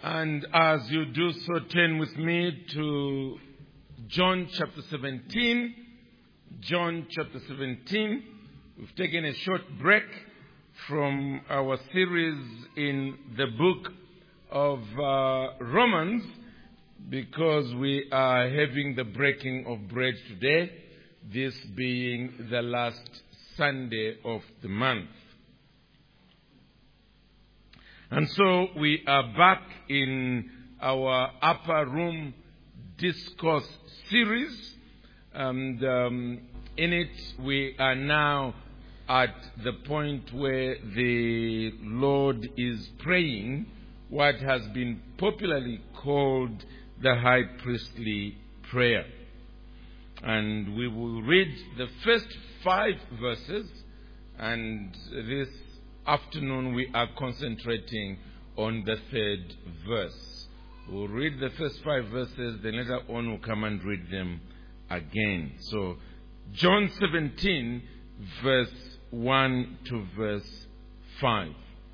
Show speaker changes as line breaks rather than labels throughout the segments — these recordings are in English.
And as you do so, turn with me to John chapter 17. John chapter 17. We've taken a short break from our series in the book of Romans because we are having the breaking of bread today, this being the last Sunday of the month. And so we are back in our upper room discourse series. And in it, we are now at the point where the Lord is praying what has been popularly called the high priestly prayer. And we will read the first 5 verses, and this afternoon we are concentrating on the 3rd verse. We'll read the first 5 verses, then later on we'll come and read them again. So, John 17, verse 1 to verse 5.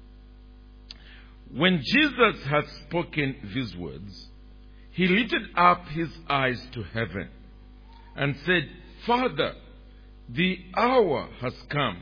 When Jesus had spoken these words, he lifted up his eyes to heaven and said, Father, the hour has come.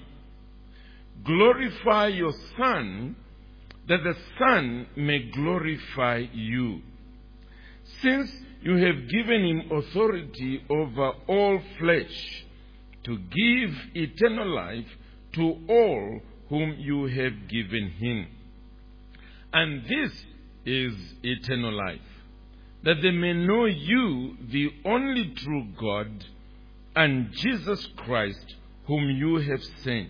Glorify your Son, that the Son may glorify you. Since you have given him authority over all flesh, to give eternal life to all whom you have given him. And this is eternal life, that they may know you, the only true God, and Jesus Christ, whom you have sent.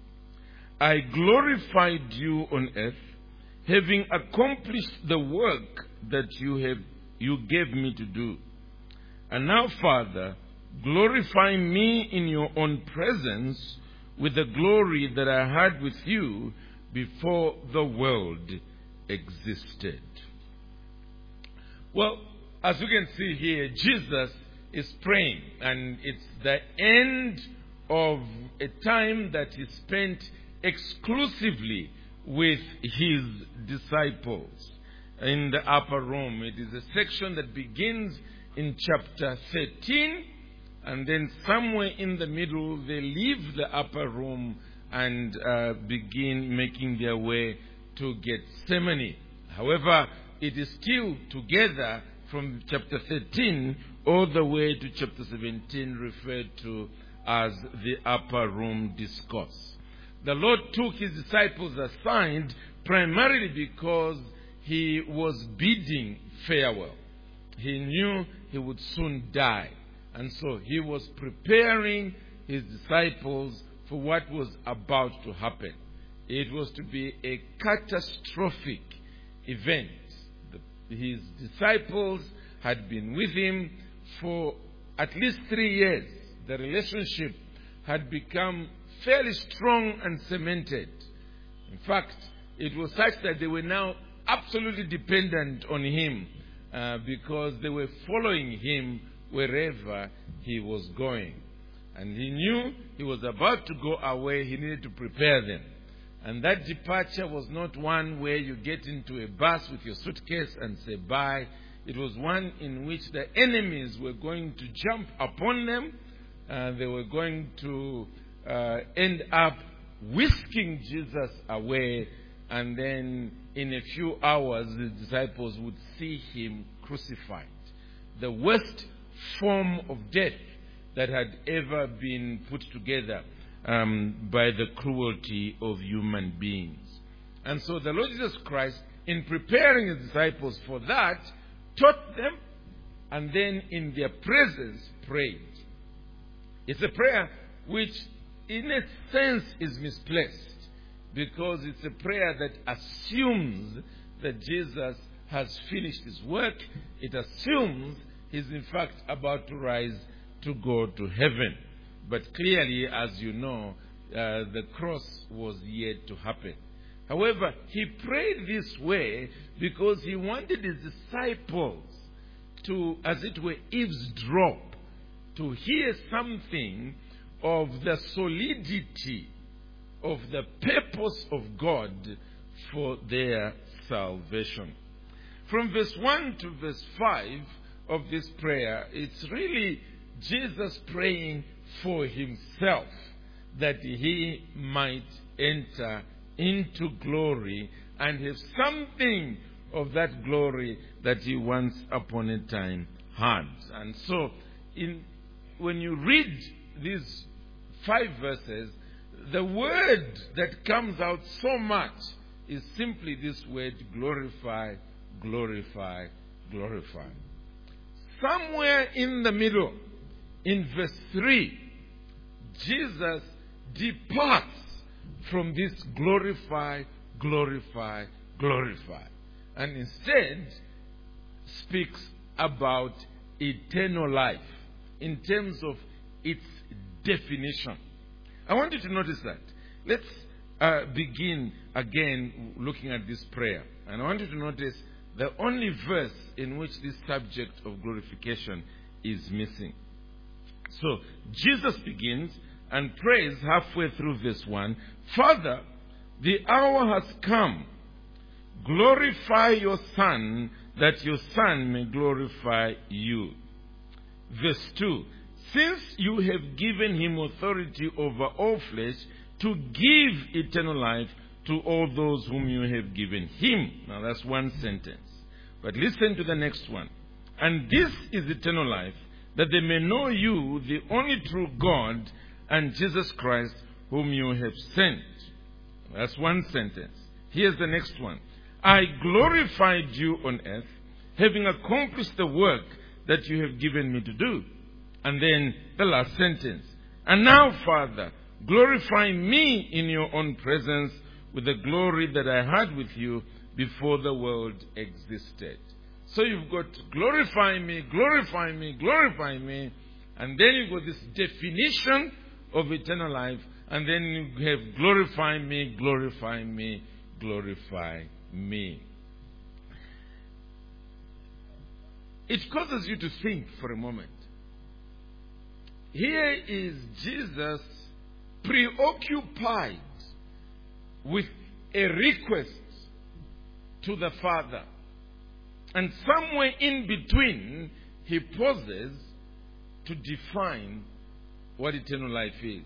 I glorified you on earth, having accomplished the work that you gave me to do. And now, Father, glorify me in your own presence with the glory that I had with you before the world existed. Well, as you can see here, Jesus is praying, and it's the end of a time that he spent exclusively with his disciples in the upper room. It is a section that begins in chapter 13, and then somewhere in the middle they leave the upper room and begin making their way to Gethsemane. However, it is still together from chapter 13 all the way to chapter 17, referred to as the upper room discourse. The Lord took his disciples aside primarily because he was bidding farewell. He knew he would soon die. And so he was preparing his disciples for what was about to happen. It was to be a catastrophic event. His disciples had been with him for at least 3 years. The relationship had become fairly strong and cemented. In fact, it was such that they were now absolutely dependent on him because they were following him wherever he was going. And he knew he was about to go away. He needed to prepare them. And that departure was not one where you get into a bus with your suitcase and say bye. It was one in which the enemies were going to jump upon them. They were going to end up whisking Jesus away, and then in a few hours the disciples would see him crucified. The worst form of death that had ever been put together by the cruelty of human beings. And so the Lord Jesus Christ, in preparing his disciples for that, taught them, and then in their presence prayed. It's a prayer which in a sense is misplaced, because it's a prayer that assumes that Jesus has finished his work. It assumes he's in fact about to rise to go to heaven. But clearly, as you know, the cross was yet to happen. However, he prayed this way because he wanted his disciples to, as it were, eavesdrop, to hear something of the solidity of the purpose of God for their salvation. from verse 1 to verse 5 of this prayer, it's really Jesus praying for himself that he might enter into glory and have something of that glory that he once upon a time had. And so, when you read these 5 verses, the word that comes out so much is simply this word, glorify, glorify, glorify. Somewhere in the middle, in verse 3, Jesus departs from this glorify, glorify, glorify, and instead speaks about eternal life in terms of its definition. I want you to notice that. Let's begin again looking at this prayer. And I want you to notice the only verse in which this subject of glorification is missing. So, Jesus begins and prays halfway through verse 1, Father, the hour has come. Glorify your Son, that your Son may glorify you. Verse 2, since you have given him authority over all flesh to give eternal life to all those whom you have given him. Now that's one sentence. But listen to the next one. And this is eternal life, that they may know you, the only true God, and Jesus Christ, whom you have sent. That's one sentence. Here's the next one. I glorified you on earth, having accomplished the work that you have given me to do. And then the last sentence. And now, Father, glorify me in your own presence with the glory that I had with you before the world existed. So you've got glorify me, glorify me, glorify me. And then you've got this definition of eternal life. And then you have glorify me, glorify me, glorify me. It causes you to think for a moment. Here is Jesus preoccupied with a request to the Father. And somewhere in between, he pauses to define what eternal life is.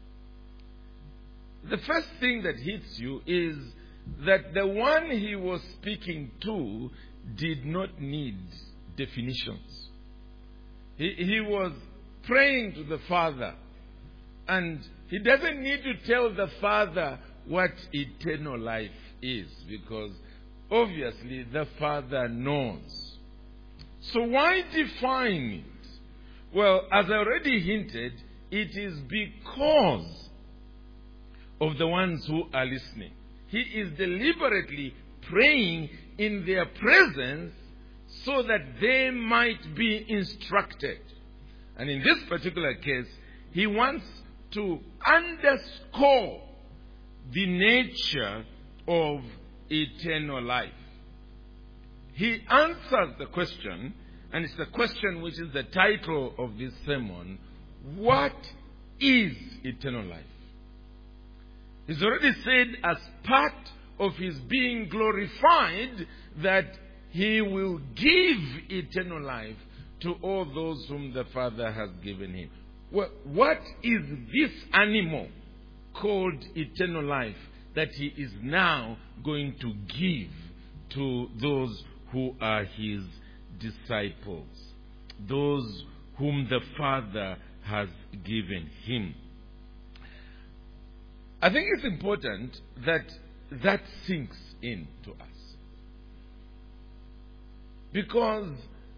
The first thing that hits you is that the one he was speaking to did not need definitions. He was praying to the Father, and he doesn't need to tell the Father what eternal life is, because obviously the Father knows. So why define it? Well, as I already hinted, it is because of the ones who are listening. He is deliberately praying in their presence so that they might be instructed. And in this particular case, he wants to underscore the nature of eternal life. He answers the question, and it's the question which is the title of this sermon: what is eternal life? He's already said, as part of his being glorified, that he will give eternal life to all those whom the Father has given him. Well, what is this animal called eternal life that he is now going to give to those who are his disciples, those whom the Father has given him? I think it's important that sinks in to us. Because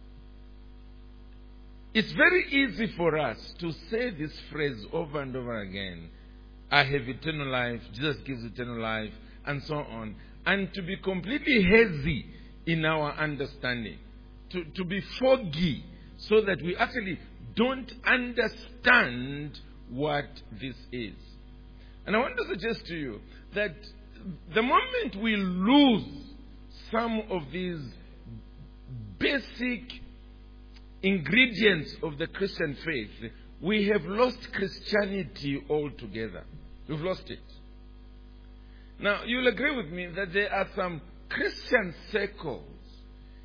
it's very easy for us to say this phrase over and over again: I have eternal life, Jesus gives eternal life, and so on, and to be completely hazy in our understanding, to be foggy, so that we actually don't understand what this is. And I want to suggest to you that the moment we lose some of these basic ingredients of the Christian faith, we have lost Christianity altogether. We've lost it. Now, you'll agree with me that there are some Christian circles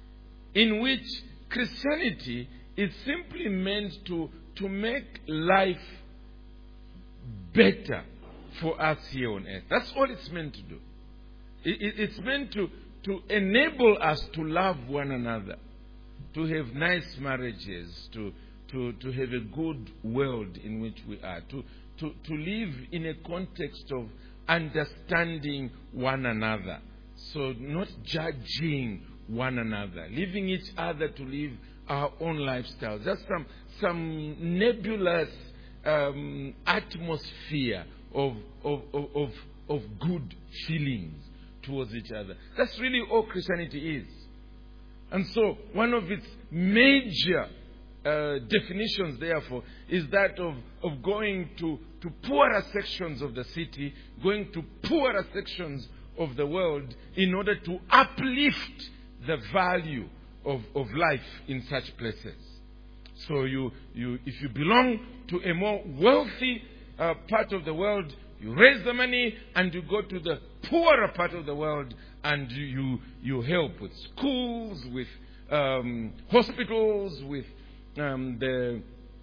in which Christianity is simply meant to make life better for us here on earth. That's all it's meant to do. It's meant to enable us to love one another, to have nice marriages, to have a good world in which we are, to live in a context of understanding one another. So not judging one another, leaving each other to live our own lifestyles. Just some nebulous atmosphere of good feelings towards each other. That's really all Christianity is. And so one of its major definitions, therefore, is that of going to poorer sections of the city, going to poorer sections of the world in order to uplift the value of life in such places. So if you belong to a more wealthy part of the world, you raise the money and you go to the poorer part of the world and you help with schools, with hospitals, with the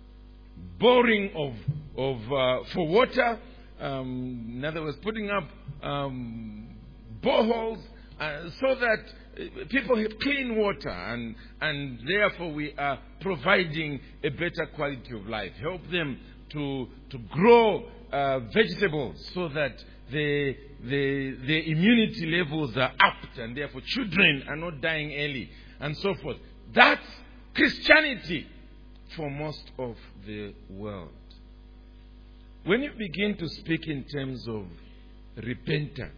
boring for water. In other words, putting up boreholes so that people have clean water, and therefore we are providing a better quality of life. Help them to grow vegetables so that the immunity levels are upped, and therefore children are not dying early, and so forth. That's Christianity for most of the world. When you begin to speak in terms of repentance,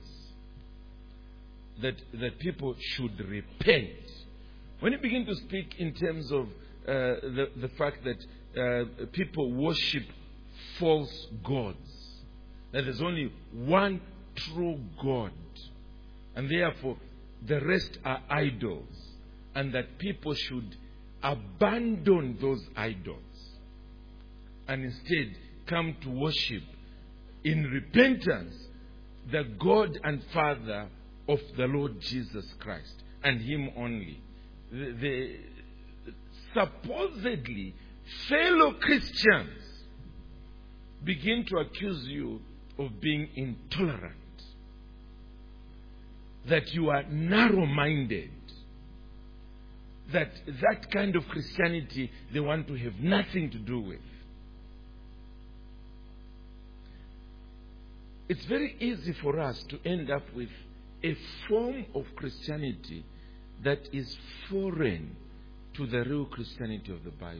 that people should repent. When you begin to speak in terms of the fact that people worship false gods, that there's only one true God, and therefore the rest are idols, and that people should abandon those idols and instead come to worship in repentance the God and Father of the Lord Jesus Christ, and Him only. The supposedly fellow Christians begin to accuse you of being intolerant, that you are narrow-minded, that kind of Christianity they want to have nothing to do with. It's very easy for us to end up with a form of Christianity that is foreign to the real Christianity of the Bible.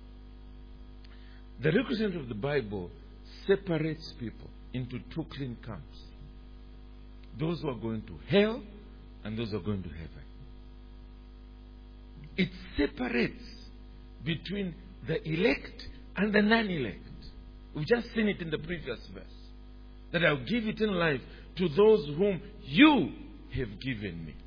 The real Christianity of the Bible separates people into two clean camps: those who are going to hell and those who are going to heaven. It separates between the elect and the non-elect. We've just seen it in the previous verse, that I'll give eternal life to those whom you have given me.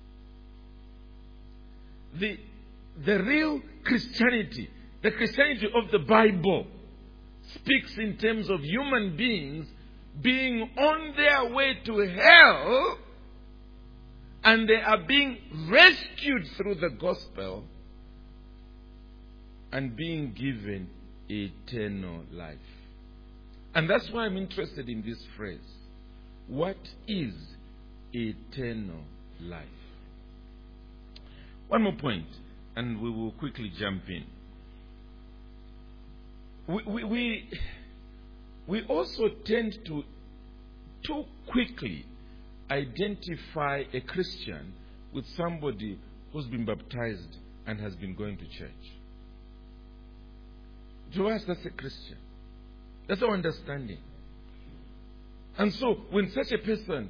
The real Christianity, the Christianity of the Bible, speaks in terms of human beings being on their way to hell, and they are being rescued through the gospel and being given eternal life. And that's why I'm interested in this phrase. What is eternal life? One more point, and we will quickly jump in. We also tend to too quickly identify a Christian with somebody who's been baptized and has been going to church. To us, that's a Christian. That's our understanding. And so, when such a person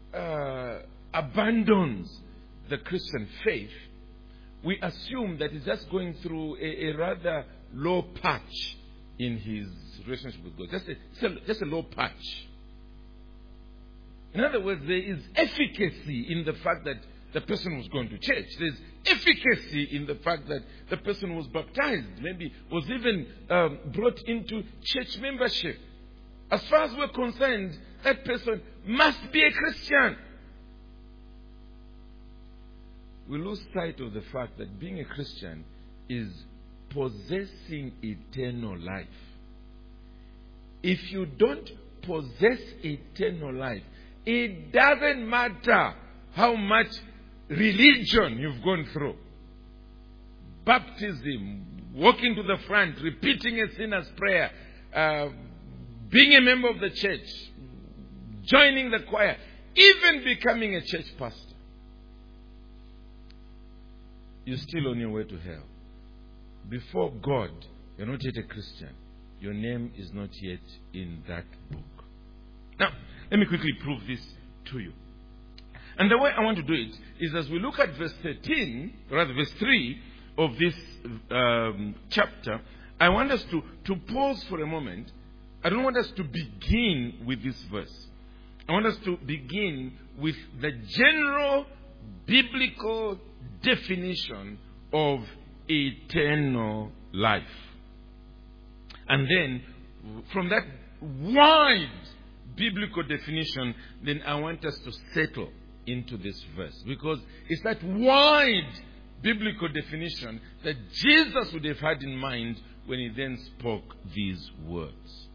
abandons the Christian faith, we assume that he's just going through a rather low patch in his relationship with God. Just a low patch. In other words, there is efficacy in the fact that the person was going to church. There's efficacy in the fact that the person was baptized, maybe was even brought into church membership. As far as we're concerned, that person must be a Christian. we lose sight of the fact that being a Christian is possessing eternal life. If you don't possess eternal life, it doesn't matter how much religion you've gone through. Baptism, walking to the front, repeating a sinner's prayer, being a member of the church, joining the choir, even becoming a church pastor. You're still on your way to hell. Before God, you're not yet a Christian. Your name is not yet in that book. Now, let me quickly prove this to you. And the way I want to do it is as we look at verse 3 of this chapter, I want us to pause for a moment. I don't want us to begin with this verse. I want us to begin with the general biblical definition of eternal life. And then, from that wide biblical definition, then I want us to settle into this verse. Because it's that wide biblical definition that Jesus would have had in mind when he then spoke these words.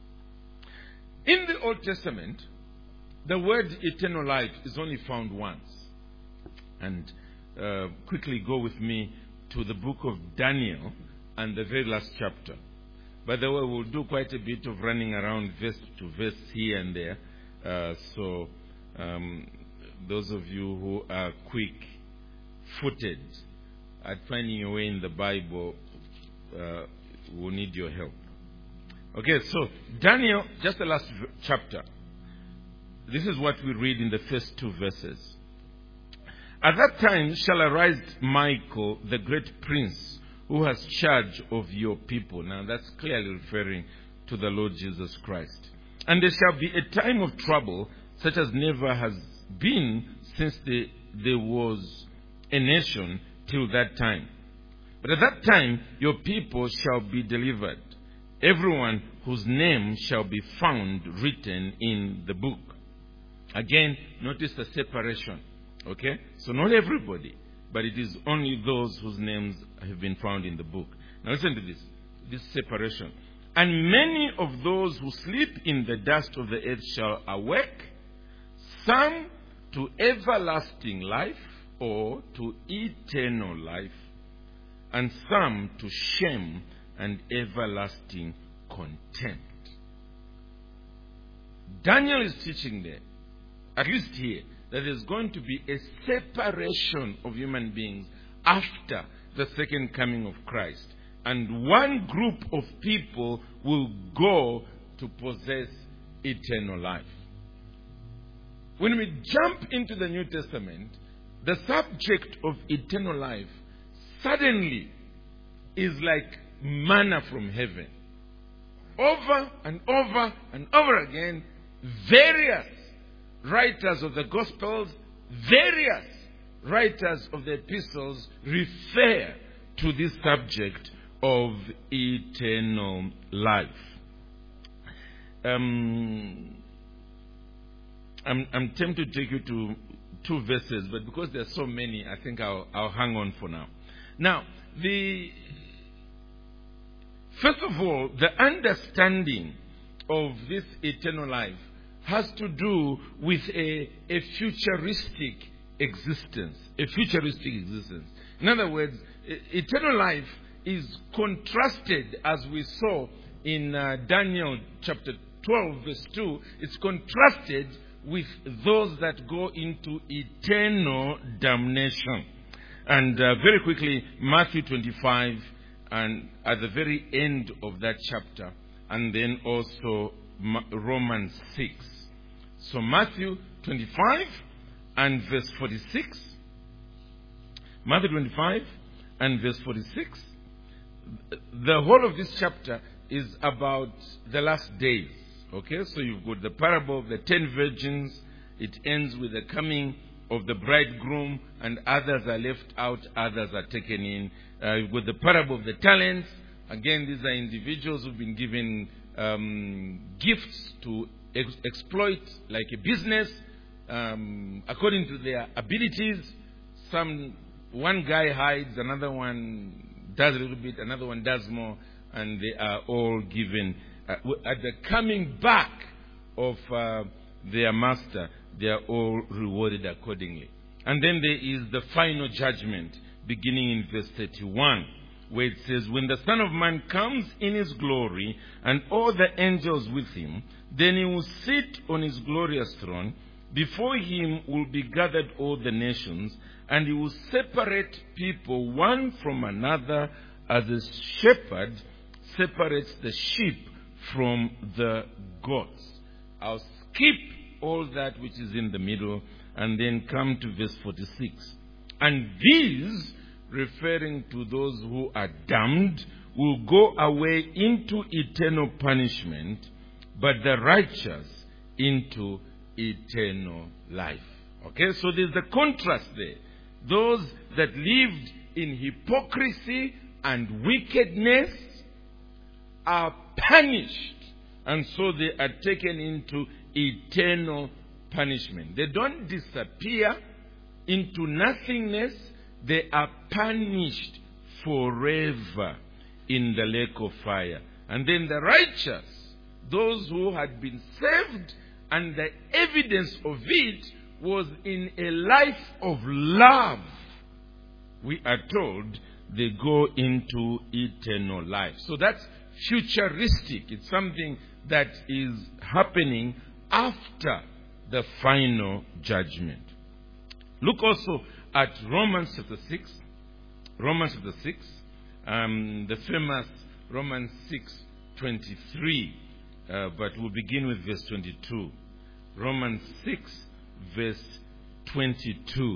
In the Old Testament, the word eternal life is only found once. And quickly go with me to the book of Daniel and the very last chapter. By the way, we'll do quite a bit of running around verse to verse here and there. So those of you who are quick-footed at finding your way in the Bible will need your help. Okay, so Daniel, just the last chapter. This is what we read in the first two verses. At that time shall arise Michael, the great prince, who has charge of your people. Now that's clearly referring to the Lord Jesus Christ. And there shall be a time of trouble such as never has been since there was a nation till that time. But at that time your people shall be delivered, everyone whose name shall be found written in the book. Again, notice the separation. Okay? So not everybody, but it is only those whose names have been found in the book. Now listen to this separation. And many of those who sleep in the dust of the earth shall awake, some to everlasting life or to eternal life, and some to shame and everlasting contempt. Daniel is teaching there, at least here, that there's going to be a separation of human beings after the second coming of Christ. And one group of people will go to possess eternal life. When we jump into the New Testament, the subject of eternal life suddenly is like manna from heaven. Over and over and over again, various writers of the Gospels, various writers of the epistles refer to this subject of eternal life. I'm tempted to take you to two verses, but because there are so many, I think I'll hang on for now. Now, first of all, the understanding of this eternal life has to do with a futuristic existence. A futuristic existence. In other words, eternal life is contrasted, as we saw in Daniel chapter 12 verse 2. It's contrasted with those that go into eternal damnation. And very quickly, Matthew 25, and at the very end of that chapter, and then also Romans 6. So Matthew 25 and verse 46. Matthew 25 and verse 46. The whole of this chapter is about the last days. Okay, so you've got the parable of the 10 virgins. It ends with the coming of the bridegroom, and others are left out, others are taken in. You've got the parable of the talents. Again, these are individuals who've been given gifts to exploit like a business according to their abilities. Some one guy hides, another one does a little bit, another one does more, and they are all given. At the coming back of their master, they are all rewarded accordingly. And then there is the final judgment, beginning in verse 31, where it says, when the Son of Man comes in his glory, and all the angels with him, then he will sit on his glorious throne. Before him will be gathered all the nations, and he will separate people one from another, as a shepherd separates the sheep from the goats. I'll skip all that which is in the middle and then come to verse 46. And these, referring to those who are damned, will go away into eternal punishment, but the righteous into eternal life. Okay, so there's the contrast there. Those that lived in hypocrisy and wickedness are punished, and so they are taken into eternal punishment. They don't disappear into nothingness. They are punished forever in the lake of fire. And then the righteous, those who had been saved, and the evidence of it was in a life of love, we are told they go into eternal life. So that's futuristic. It's something that is happening after the final judgment. Look also at Romans chapter 6. Romans chapter 6, the famous Romans 6:23. But we'll begin with verse 22. Romans 6, verse 22.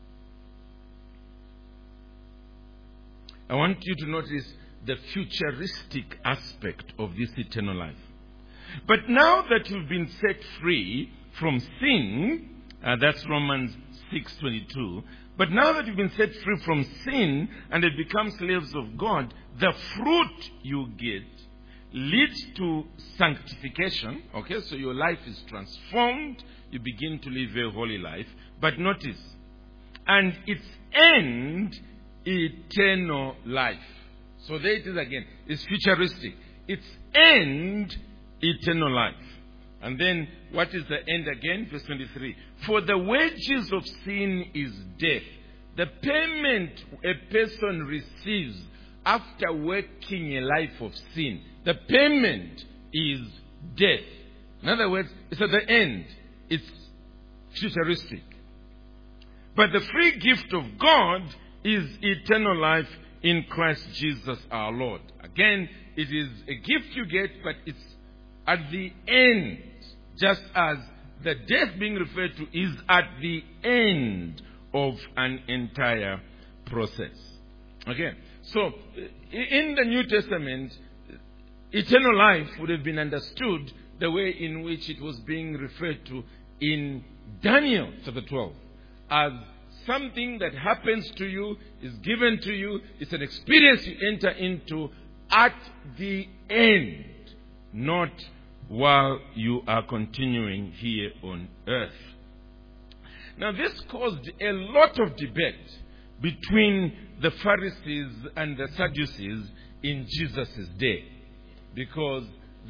I want you to notice the futuristic aspect of this eternal life. But now that you've been set free from sin, that's Romans 6:22. But now that you've been set free from sin and have become slaves of God, the fruit you get leads to sanctification. Okay, so your life is transformed. You begin to live a holy life. But notice, and its end, eternal life. So there it is again. It's futuristic. Its end, eternal life. And then, what is the end again? Verse 23. For the wages of sin is death. The payment a person receives after working a life of sin, the payment is death. In other words, it's at the end. It's futuristic. But the free gift of God is eternal life in Christ Jesus our Lord. Again, it is a gift you get, but it's at the end. Just as the death being referred to is at the end of an entire process. Okay, so in the New Testament, eternal life would have been understood the way in which it was being referred to in Daniel chapter 12 as something that happens to you, is given to you. It's an experience you enter into at the end, not while you are continuing here on earth. Now, this caused a lot of debate between the Pharisees and the Sadducees in Jesus' day, because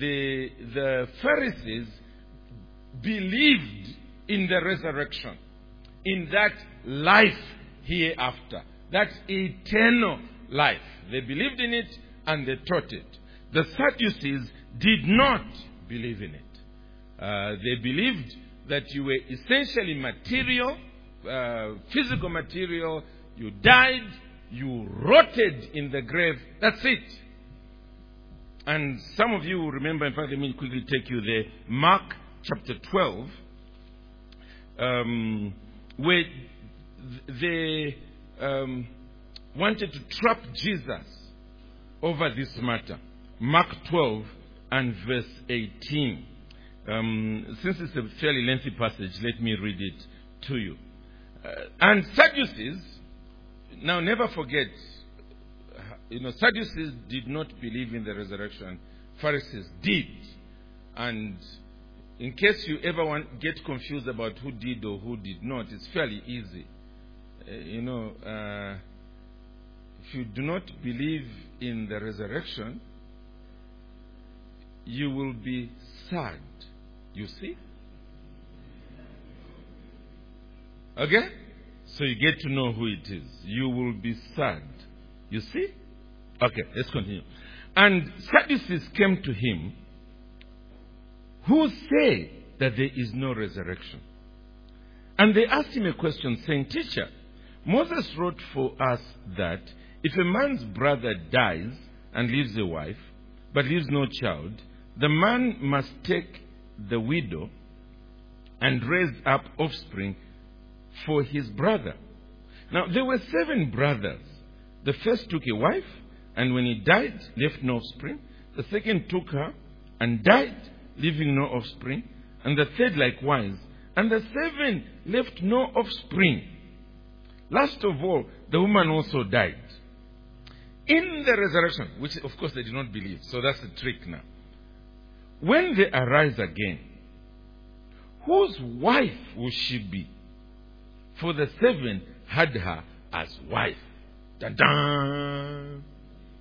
the Pharisees believed in the resurrection, in that life hereafter, that eternal life. They believed in it and they taught it. The Sadducees did not believe in it. They believed that you were essentially material, physical material. You died, you rotted in the grave. That's it. And some of you will remember, in fact, let me quickly take you there. Mark chapter 12, where they wanted to trap Jesus over this matter. Mark 12 and verse 18. Since it's a fairly lengthy passage, let me read it to you. And Sadducees, now never forget, Sadducees did not believe in the resurrection. Pharisees did. And in case you ever get confused about who did or who did not, it's fairly easy. if you do not believe in the resurrection, you will be sad. You see? Okay? So you get to know who it is. You will be sad. You see? Okay, let's continue. And Sadducees came to him, who say that there is no resurrection. And they asked him a question, saying, Teacher, Moses wrote for us that if a man's brother dies and leaves a wife, but leaves no child, the man must take the widow and raise up offspring for his brother. Now, there were 7 brothers. The first took a wife, and when he died, left no offspring. The second took her and died, leaving no offspring. And the third likewise. And the 7 left no offspring. Last of all, the woman also died. In the resurrection, which of course they did not believe, so that's the trick now. When they arise again, whose wife will she be? For the 7 had her as wife. Dun-dun!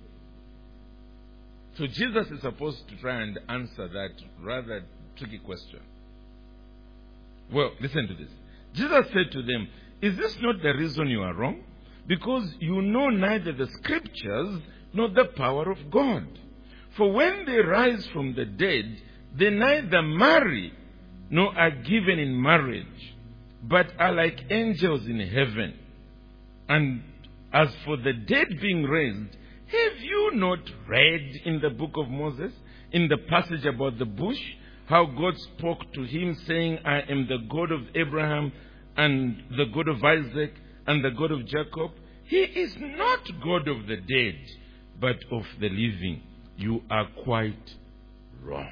So Jesus is supposed to try and answer that rather tricky question. Well, listen to this. Jesus said to them, is this not the reason you are wrong? Because you know neither the scriptures nor the power of God. For when they rise from the dead, they neither marry nor are given in marriage, but are like angels in heaven. And as for the dead being raised, have you not read in the book of Moses, in the passage about the bush, how God spoke to him saying, I am the God of Abraham and the God of Isaac and the God of Jacob? He is not God of the dead, but of the living. You are quite wrong.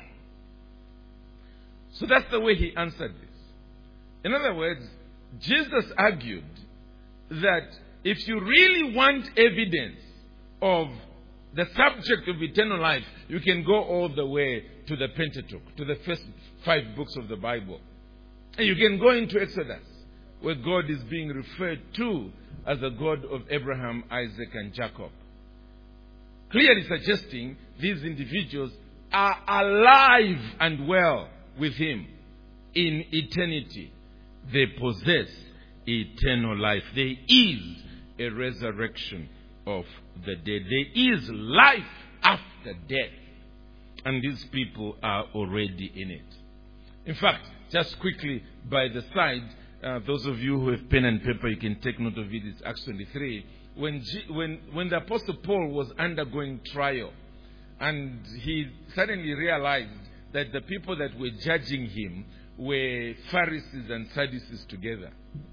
So that's the way he answered this. In other words, Jesus argued that if you really want evidence of the subject of eternal life, you can go all the way to the Pentateuch, to the first 5 books of the Bible. And you can go into Exodus, where God is being referred to as the God of Abraham, Isaac, and Jacob. Clearly suggesting these individuals are alive and well with him in eternity. They possess eternal life. There is a resurrection of the dead. There is life after death. And these people are already in it. In fact, just quickly by the side, those of you who have pen and paper, you can take note of it. It's Acts 23. When the Apostle Paul was undergoing trial, and he suddenly realized that the people that were judging him were Pharisees and Sadducees together,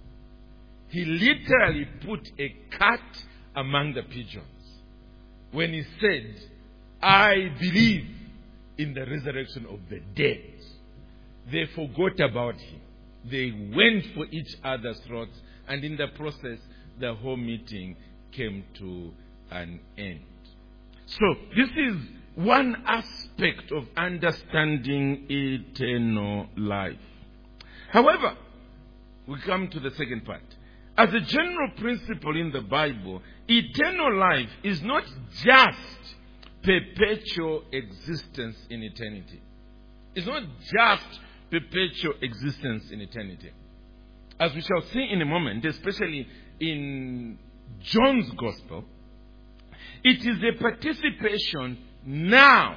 he literally put a cat among the pigeons when he said, I believe in the resurrection of the dead. They forgot about him. They went for each other's throats, and in the process, the whole meeting came to an end. So, this is one aspect of understanding eternal life. However, we come to the second part. As a general principle in the Bible, eternal life is not just perpetual existence in eternity. It's not just perpetual existence in eternity. As we shall see in a moment, especially in John's Gospel, it is a participation now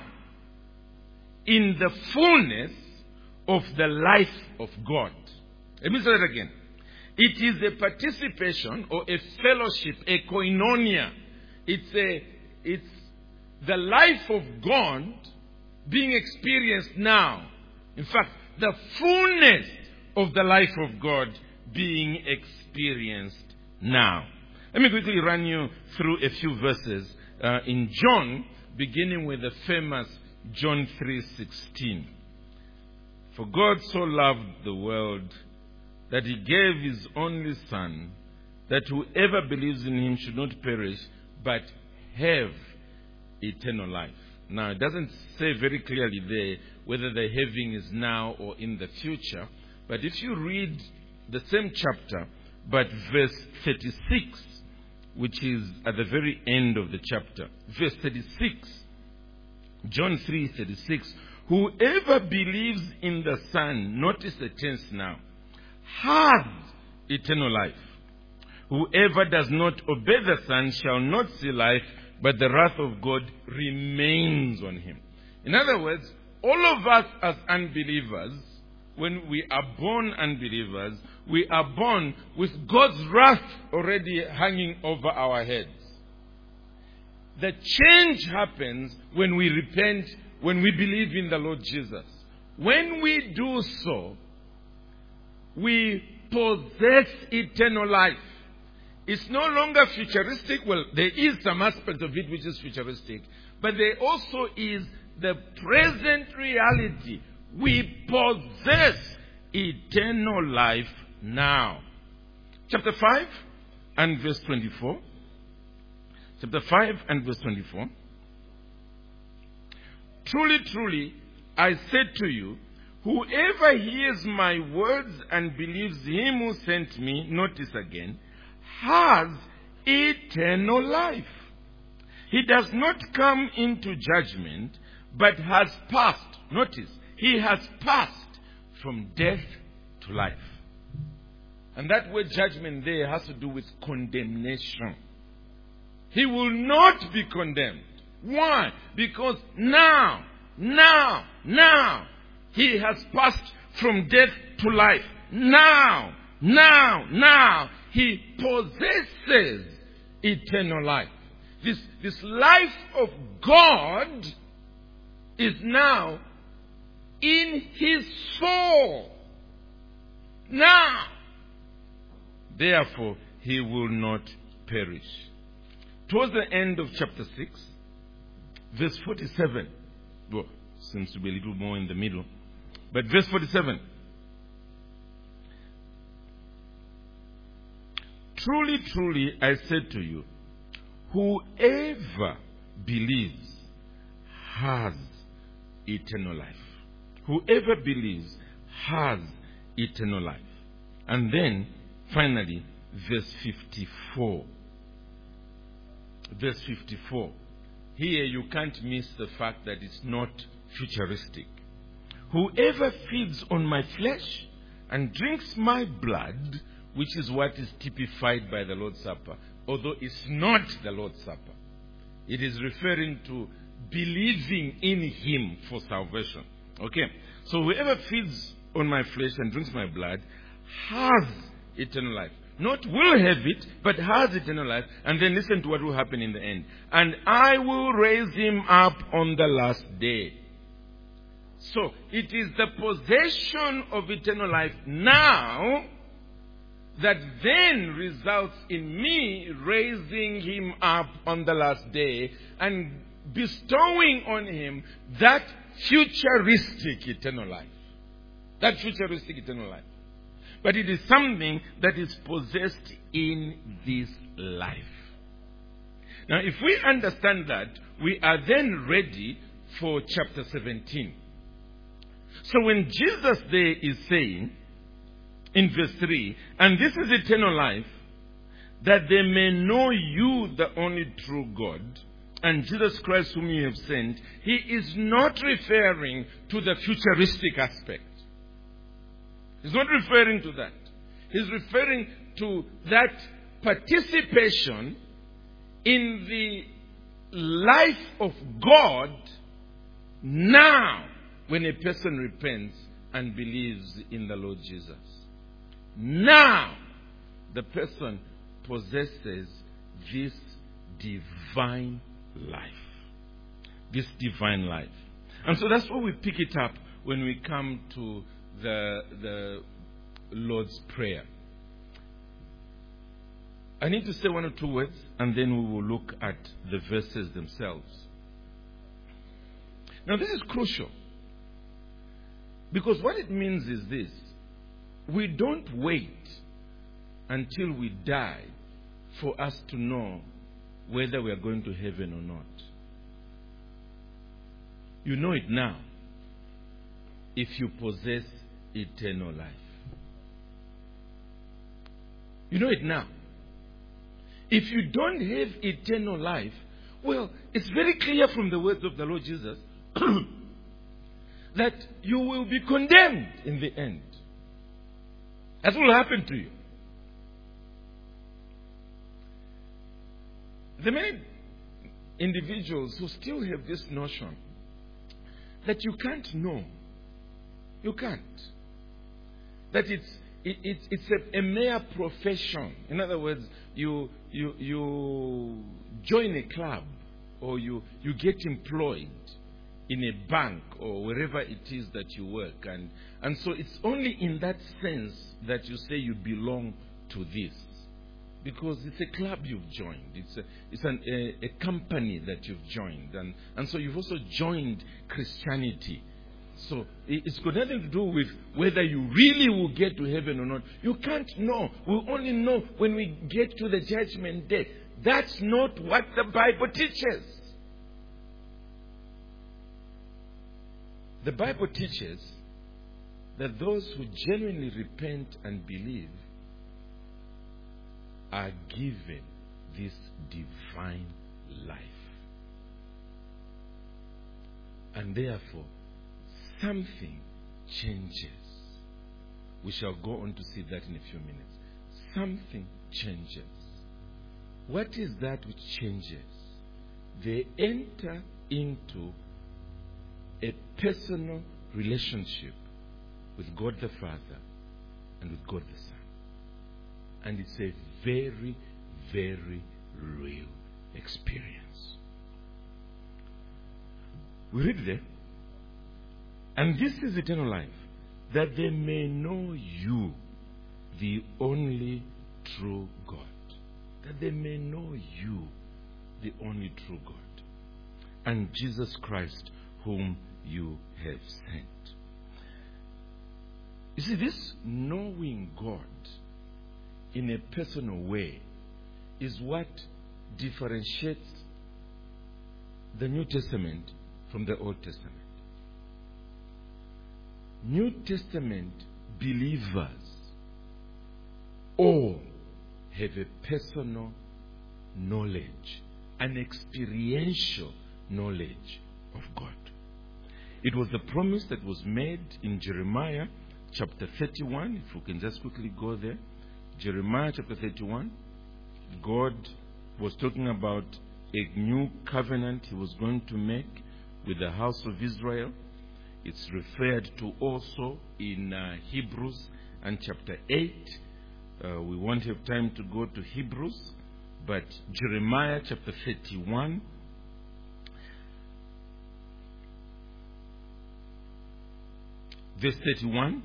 in the fullness of the life of God. Let me say that again. It is a participation or a fellowship, a koinonia. It's the life of God being experienced now. In fact, the fullness of the life of God being experienced now. Let me quickly run you through a few verses in John, beginning with the famous John 3:16. For God so loved the world that he gave his only Son, that whoever believes in him should not perish, but have eternal life. Now, it doesn't say very clearly there whether the having is now or in the future, but if you read the same chapter, but verse 36, which is at the very end of the chapter. Verse 36, John 3:36. Whoever believes in the Son, notice the tense now, has eternal life. Whoever does not obey the Son shall not see life, but the wrath of God remains on him. In other words, all of us as unbelievers, when we are born unbelievers, we are born with God's wrath already hanging over our heads. The change happens when we repent, when we believe in the Lord Jesus. When we do so, we possess eternal life. It's no longer futuristic. Well, there is some aspect of it which is futuristic, but there also is the present reality. We possess eternal life now. Chapter 5 and verse 24. Chapter 5 and verse 24. Truly, truly, I said to you, whoever hears my words and believes him who sent me, notice again, has eternal life. He does not come into judgment, but has passed. Notice, he has passed from death to life. And that word judgment there has to do with condemnation. He will not be condemned. Why? Because now, he has passed from death to life. Now, he possesses eternal life. This life of God is now in his soul. Now, therefore, he will not perish. Towards the end of chapter 6, verse 47, well, seems to be a little more in the middle, but verse 47. Truly, truly, I said to you, whoever believes has eternal life. Whoever believes has eternal life. And then, finally, verse 54. Verse 54. Here you can't miss the fact that it's not futuristic. Whoever feeds on my flesh and drinks my blood, which is what is typified by the Lord's Supper, although it's not the Lord's Supper. It is referring to believing in him for salvation. Okay? So whoever feeds on my flesh and drinks my blood has eternal life. Not will have it, but has eternal life. And then listen to what will happen in the end. And I will raise him up on the last day. So, it is the possession of eternal life now that then results in me raising him up on the last day and bestowing on him that futuristic eternal life. That futuristic eternal life. But it is something that is possessed in this life. Now, if we understand that, we are then ready for chapter 17. So when Jesus there is saying, in verse 3, and this is eternal life, that they may know you, the only true God, and Jesus Christ whom you have sent, he is not referring to the futuristic aspect. He's not referring to that. He's referring to that participation in the life of God now when a person repents and believes in the Lord Jesus. Now the person possesses this divine life. This divine life. And so that's why we pick it up when we come to the Lord's Prayer. I need to say one or two words and then we will look at the verses themselves. Now this is crucial because what it means is this: we don't wait until we die for us to know whether we are going to heaven or not. You know it now if you possess eternal life. You know it now. If you don't have eternal life, well, it's very clear from the words of the Lord Jesus that you will be condemned in the end. That's what will happen to you. There are many individuals who still have this notion that you can't know. You can't. That it's a mere profession. In other words, you join a club or you get employed in a bank or wherever it is that you work. And so it's only in that sense that you say you belong to this. Because it's a club you've joined. It's a company that you've joined. And so you've also joined Christianity. So it's got nothing to do with whether you really will get to heaven or not. You can't know. We'll only know when we get to the judgment day. That's not what the Bible teaches. The Bible teaches that those who genuinely repent and believe are given this divine life. And therefore, something changes. We shall go on to see that in a few minutes. Something changes. What is that which changes? They enter into a personal relationship with God the Father and with God the Son. And it's a very, very real experience. We read there, and this is eternal life, that they may know you, the only true God. That they may know you, the only true God, and Jesus Christ, whom you have sent. You see, this knowing God in a personal way is what differentiates the New Testament from the Old Testament. New Testament believers all have a personal knowledge, an experiential knowledge of God. It was the promise that was made in Jeremiah chapter 31. If we can just quickly go there. Jeremiah chapter 31. God was talking about a new covenant he was going to make with the house of Israel. It's referred to also in Hebrews and chapter 8. We won't have time to go to Hebrews, but Jeremiah chapter 31. Verse 31.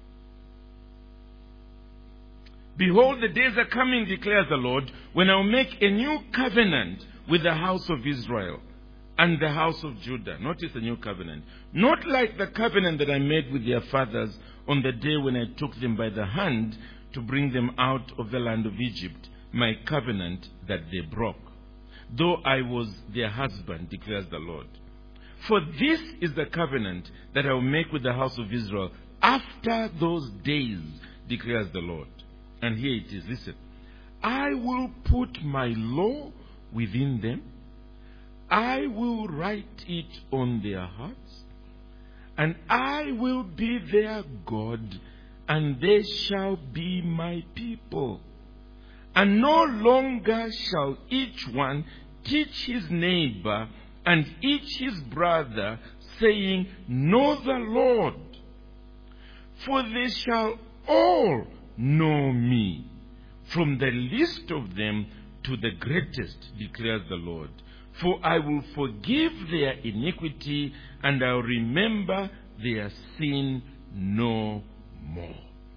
Behold, the days are coming, declares the Lord, when I will make a new covenant with the house of Israel and the house of Judah. Notice the new covenant. Not like the covenant that I made with their fathers on the day when I took them by the hand to bring them out of the land of Egypt, my covenant that they broke, though I was their husband, declares the Lord. For this is the covenant that I will make with the house of Israel after those days, declares the Lord. And here it is, listen. I will put my law within them. I will write it on their hearts. And I will be their God, and they shall be my people. And no longer shall each one teach his neighbor and each his brother, saying, Know the Lord. For they shall all know me, from the least of them to the greatest, declares the Lord. For I will forgive their iniquity, and I will remember their sin no more.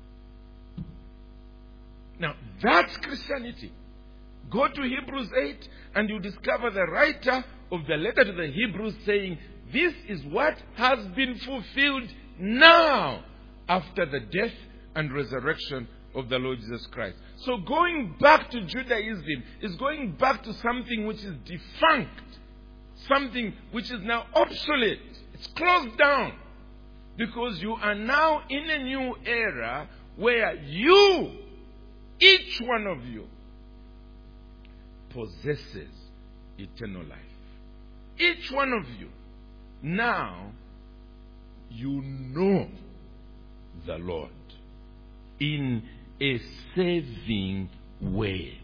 Now, that's Christianity. Go to Hebrews 8, and you discover the writer of the letter to the Hebrews saying, this is what has been fulfilled now after the death and resurrection of the Lord Jesus Christ. So going back to Judaism is going back to something which is defunct, something which is now obsolete. It's closed down because you are now in a new era where you each one of you possesses eternal life. Each one of you. Now, you know the Lord in a saving way.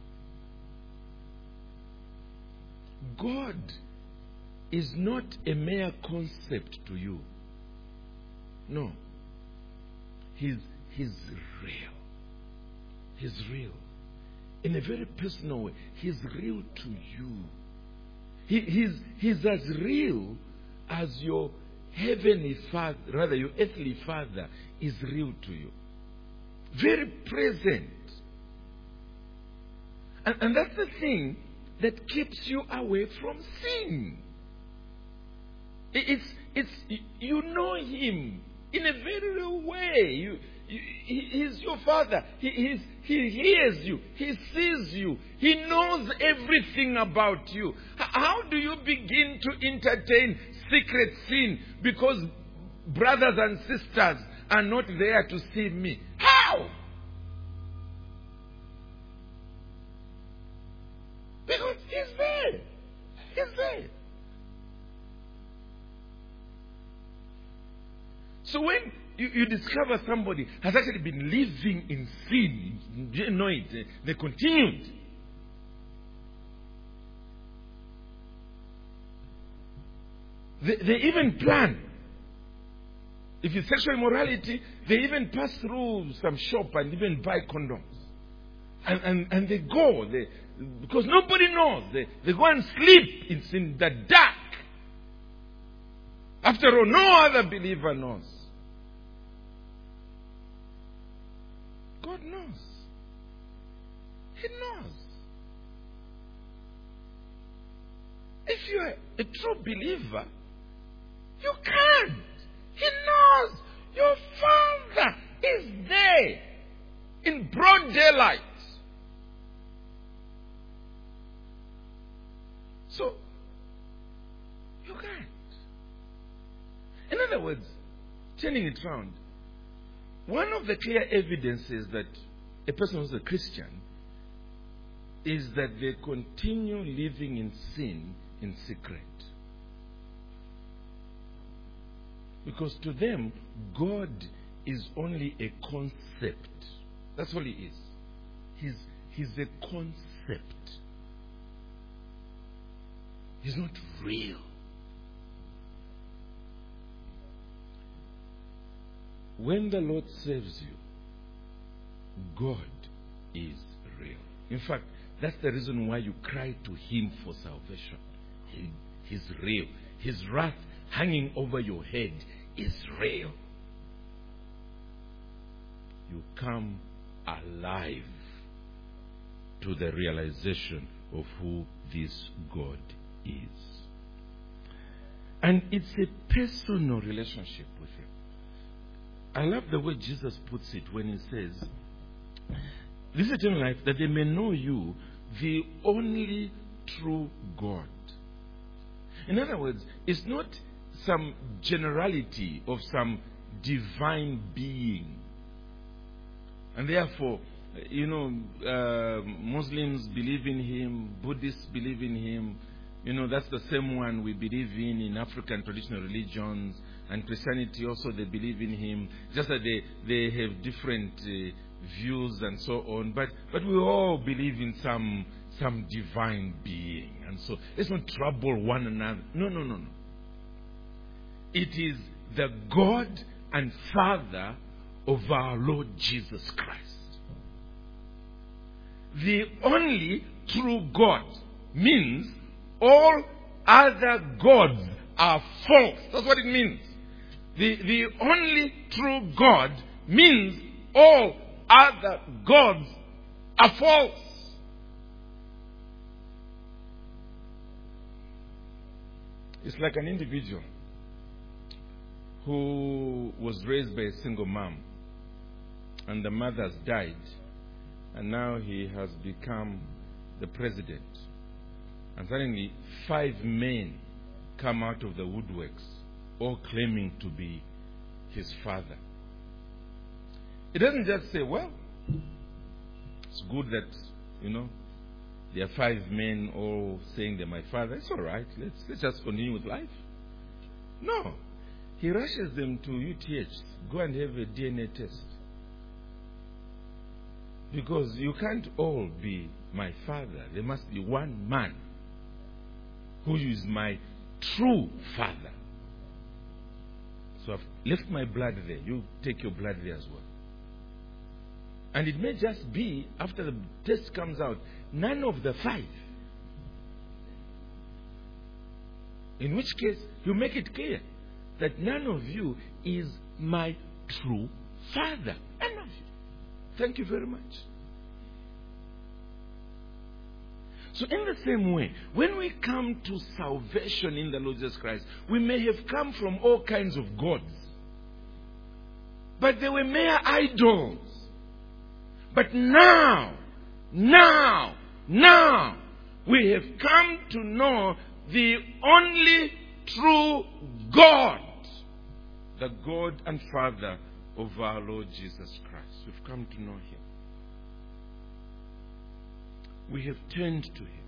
God is not a mere concept to you. No. He's real. He's real. In a very personal way. He's real to you. He's as real as your heavenly father, rather your earthly father is real to you. Very present. And that's the thing that keeps you away from sin. It's you know him in a very real way. He's your father. He hears you. He sees you. He knows everything about you. How do you begin to entertain secret sin because brothers and sisters are not there to see me? How? Because he's there. He's there. So when you discover somebody has actually been living in sin, you didn't know it, they continued. They even plan. If it's sexual immorality, they even pass through some shop and even buy condoms. And they go, because nobody knows. They go and sleep. It's in the dark. After all, no other believer knows. God knows. He knows. If you're a true believer, you can't. He knows. Your Father is there in broad daylight. So, you can't. In other words, turning it round, one of the clear evidences that a person who's a Christian is that they continue living in sin in secret. Because to them, God is only a concept. That's all he is. He's a concept. He's not real. When the Lord saves you, God is real. In fact, that's the reason why you cry to him for salvation. He's real. His wrath hanging over your head is real. You come alive to the realization of who this God is. And it's a personal relationship with him. I love the way Jesus puts it when he says, this is eternal life, that they may know you, the only true God. In other words, it's not some generality of some divine being. And therefore, Muslims believe in him, Buddhists believe in him. That's the same one we believe in African traditional religions. And Christianity also, they believe in him. Just that they have different views and so on. But we all believe in some divine being. And so let's not trouble one another. No. It is the God and Father of our Lord Jesus Christ. The only true God means all other gods are false. That's what it means. The only true God means all other gods are false. It's like an individual who was raised by a single mom, and the mother has died, and now he has become the president. And suddenly 5 men come out of the woodworks, all claiming to be his father. It doesn't just say, well, It's good that, there are 5 men all saying they're my father. It's all right. Let's just continue with life. No. He rushes them to UTH. Go and have a DNA test. Because you can't all be my father. There must be one man who is my true father. So I've left my blood there. You take your blood there as well. And it may just be, after the test comes out, none of the 5. In which case, you make it clear that none of you is my true father. None of you. Thank you very much. So in the same way, when we come to salvation in the Lord Jesus Christ, we may have come from all kinds of gods. But they were mere idols. But now, we have come to know the only true God, the God and Father of our Lord Jesus Christ. We've come to know Him. We have turned to Him.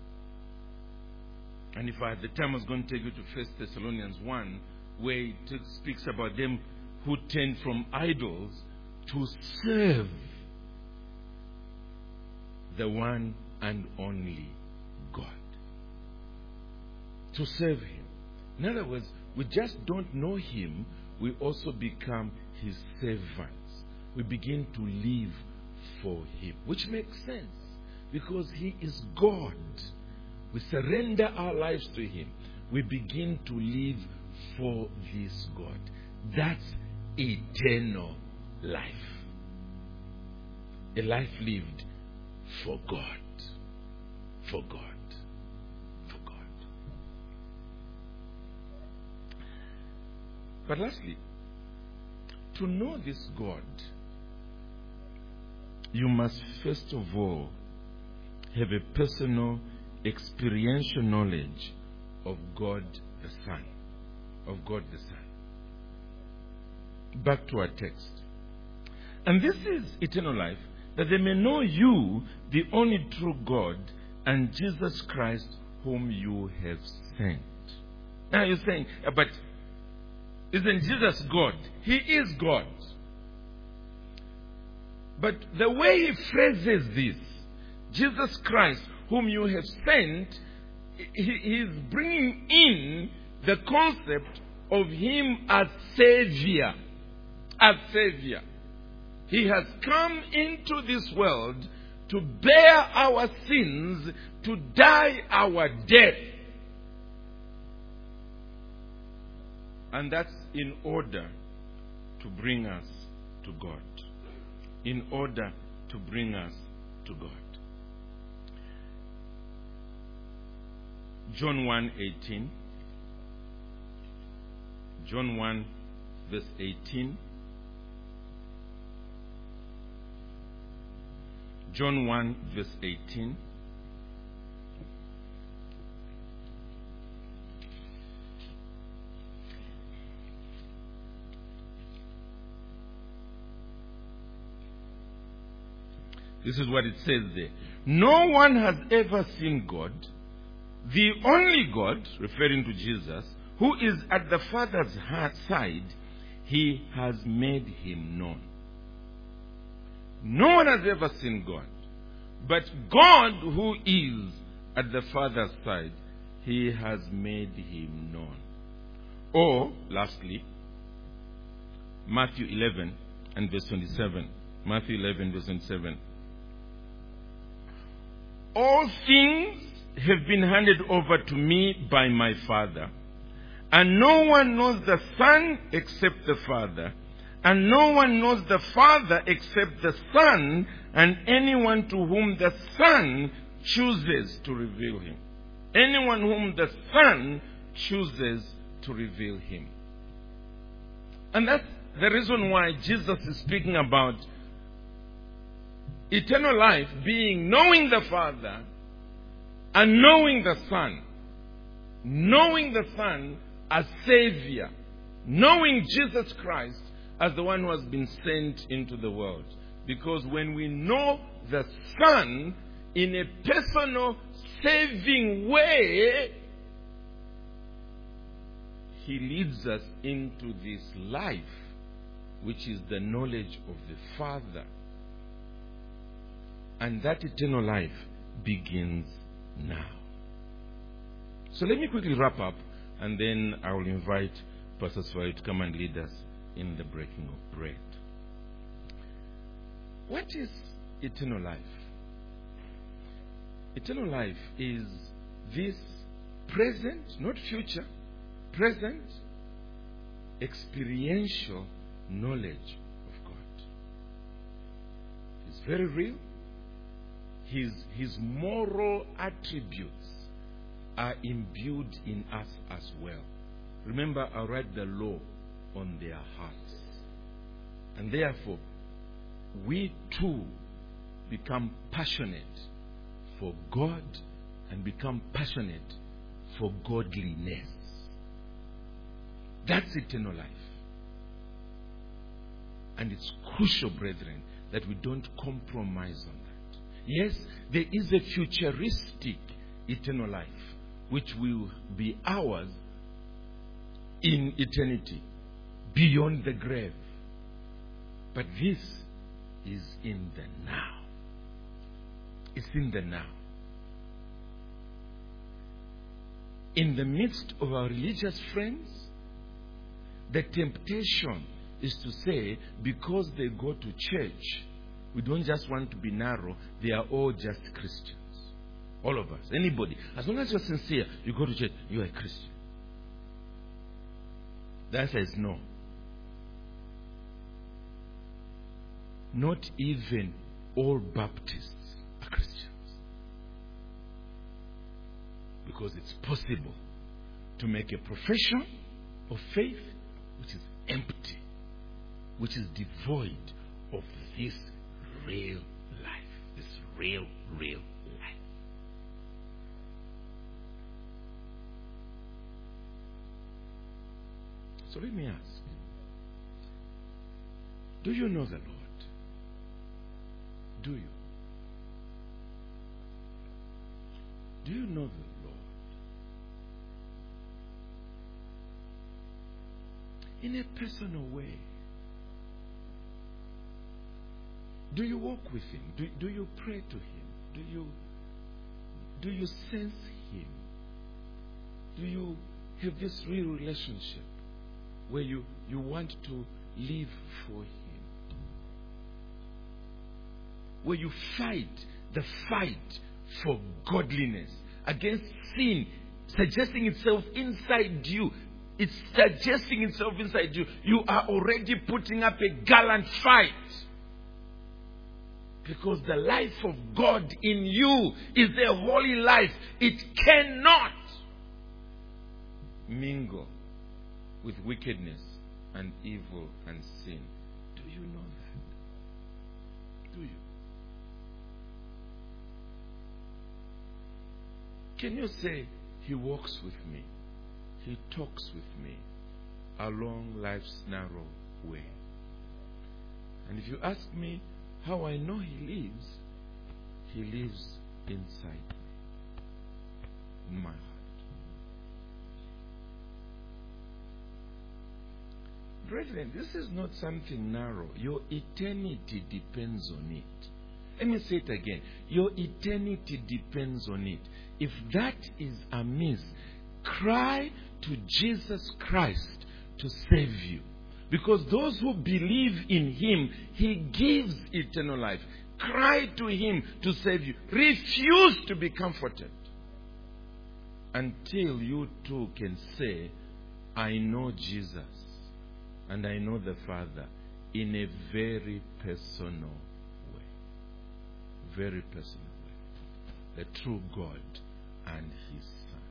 And if I had the time, I was going to take you to 1 Thessalonians 1, where it speaks about them who turned from idols to serve the one and only God. To serve Him. In other words, we just don't know Him, we also become His servants. We begin to live for Him. Which makes sense, because He is God. We surrender our lives to Him. We begin to live for this God. That's eternal life. A life lived for God. For God. For God. But lastly, to know this God, you must first of all have a personal, experiential knowledge of God the Son. Of God the Son. Back to our text. And this is eternal life, that they may know you, the only true God, and Jesus Christ, whom you have sent. Now you're saying, but isn't Jesus God? He is God. But the way he phrases this, Jesus Christ, whom you have sent, he is bringing in the concept of Him as Savior. As Savior. He has come into this world to bear our sins, to die our death. And that's in order to bring us to God. In order to bring us to God. John 1:18. John 1 verse 18. John 1 verse 18. This is what it says there. No one has ever seen God, the only God, referring to Jesus, who is at the Father's side. He has made Him known. No one has ever seen God. But God, who is at the Father's side, He has made Him known. Or, lastly, Matthew 11 and verse 27. Matthew 11 verse 27. All things have been handed over to me by my Father. And no one knows the Son except the Father. And no one knows the Father except the Son, and anyone to whom the Son chooses to reveal Him. Anyone whom the Son chooses to reveal Him. And that's the reason why Jesus is speaking about eternal life being knowing the Father and knowing the Son. Knowing the Son as Savior. Knowing Jesus Christ as the one who has been sent into the world. Because when we know the Son in a personal, saving way, He leads us into this life, which is the knowledge of the Father. And that eternal life begins now. So let me quickly wrap up, and then I will invite Pastor Swai to come and lead us in the breaking of bread. What is eternal life? Eternal life is this present, not future, present, experiential knowledge of God. It's very real. His moral attributes are imbued in us as well. Remember, I write the law on their hearts. And therefore, we too become passionate for God and become passionate for godliness. That's eternal life. And it's crucial, brethren, that we don't compromise on that. Yes, there is a futuristic eternal life which will be ours in eternity, beyond the grave. But this is in the now. It's in the now. In the midst of our religious friends, the temptation is to say, because they go to church, we don't just want to be narrow, they are all just Christians. All of us, anybody. As long as you're sincere, you go to church, you are a Christian. The answer is no. Not even all Baptists are Christians. Because it's possible to make a profession of faith which is empty, which is devoid of this real life. This real life. So let me ask, do you know the Lord? Do you? Do you know the Lord? In a personal way. Do you walk with Him? Do you pray to Him? Do you sense Him? Do you have this real relationship where you want to live for Him? Where you fight the fight for godliness against sin suggesting itself inside you. It's suggesting itself inside you. You are already putting up a gallant fight. Because the life of God in you is a holy life. It cannot mingle with wickedness and evil and sin. Do you know that? Do you? Can you say, He walks with me, He talks with me along life's narrow way? And if you ask me how I know He lives inside me, in my heart. Brethren, this is not something narrow. Your eternity depends on it. Let me say it again. Your eternity depends on it. If that is amiss, cry to Jesus Christ to save you. Because those who believe in Him, He gives eternal life. Cry to Him to save you. Refuse to be comforted until you too can say, I know Jesus and I know the Father in a very personal way. Very personal way. The true God and His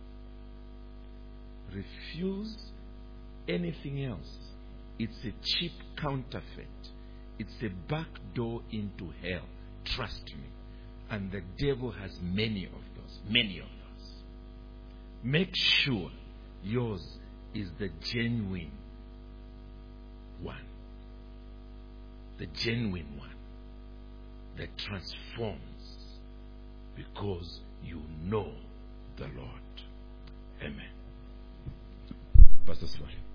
Son. Refuse anything else. It's a cheap counterfeit. It's a back door into hell. Trust me. And the devil has many of those. Many of those. Make sure yours is the genuine one. The genuine one. that transforms because you know the Lord. Amen. Pastor Swati.